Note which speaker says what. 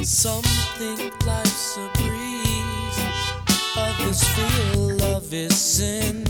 Speaker 1: Some think life's a breeze, others feel love is sin.